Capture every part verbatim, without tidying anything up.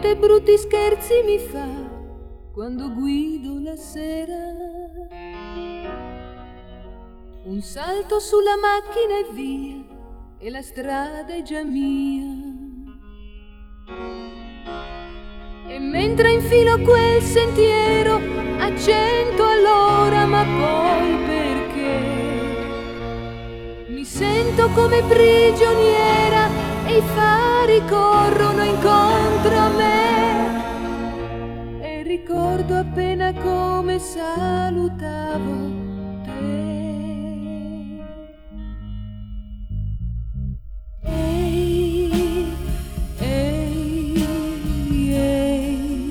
quante brutti scherzi mi fa quando guido la sera. Un salto sulla macchina e via, e la strada è già mia. E mentre infilo quel sentiero a cento all'ora, ma poi perché mi sento come prigioniera e i fari corrono incontro a me. E ricordo appena come salutavo te. Ehi, ehi, ehi.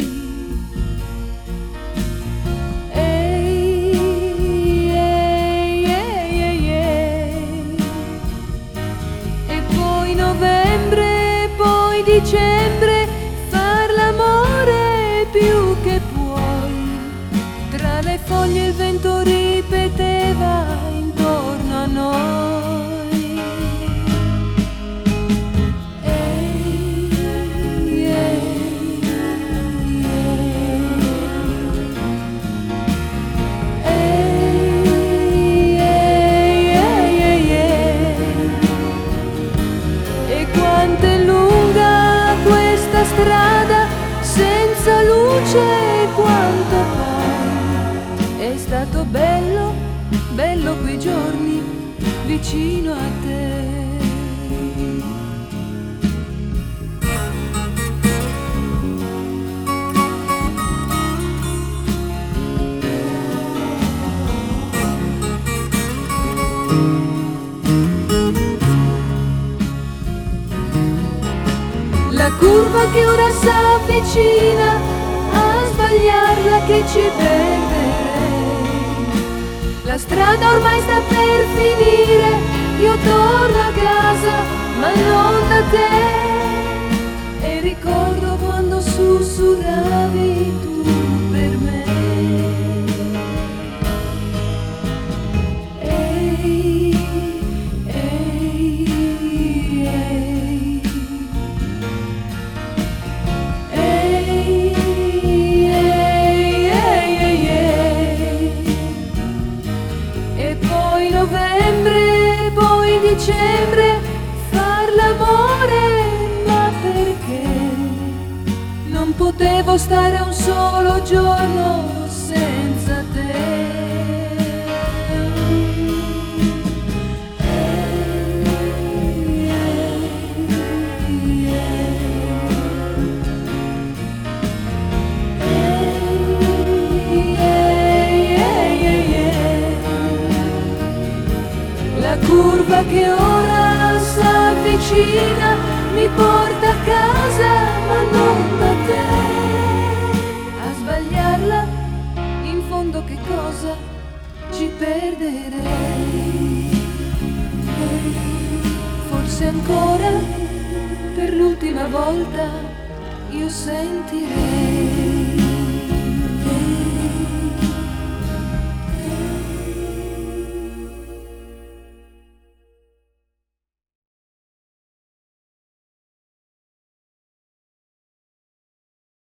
Ehi, ehi, ehi, ehi, ehi. E poi novembre, poi dicembre, far l'amore più che puoi. Tra le foglie il vento ripeteva intorno a noi. Ehi, ehi, ehi, ehi, ehi, ehi, ehi. E quanto è lunga questa strada senza luce, quanto poi è stato bello, bello quei giorni vicino a te. La curva che ora s'avvicina, a sbagliarla che ci perderei. La strada ormai sta per finire, io torno a casa, ma non da te. E ricordo quando sussurravi tu per me. Ehi, ehi, ehi. Ehi, ehi, ehi, ehi, ehi. E poi novembre, poi dicembre, far l'amore, ma perché non potevo stare un solo giorno senza te. Ehi, ehi, ehi, ehi, ehi, ehi, ehi. La curva che ora s'avvicina mi porta a casa, ma non da te. A sbagliarla, in fondo che cosa ci perderei? Forse ancora per l'ultima volta io sentirei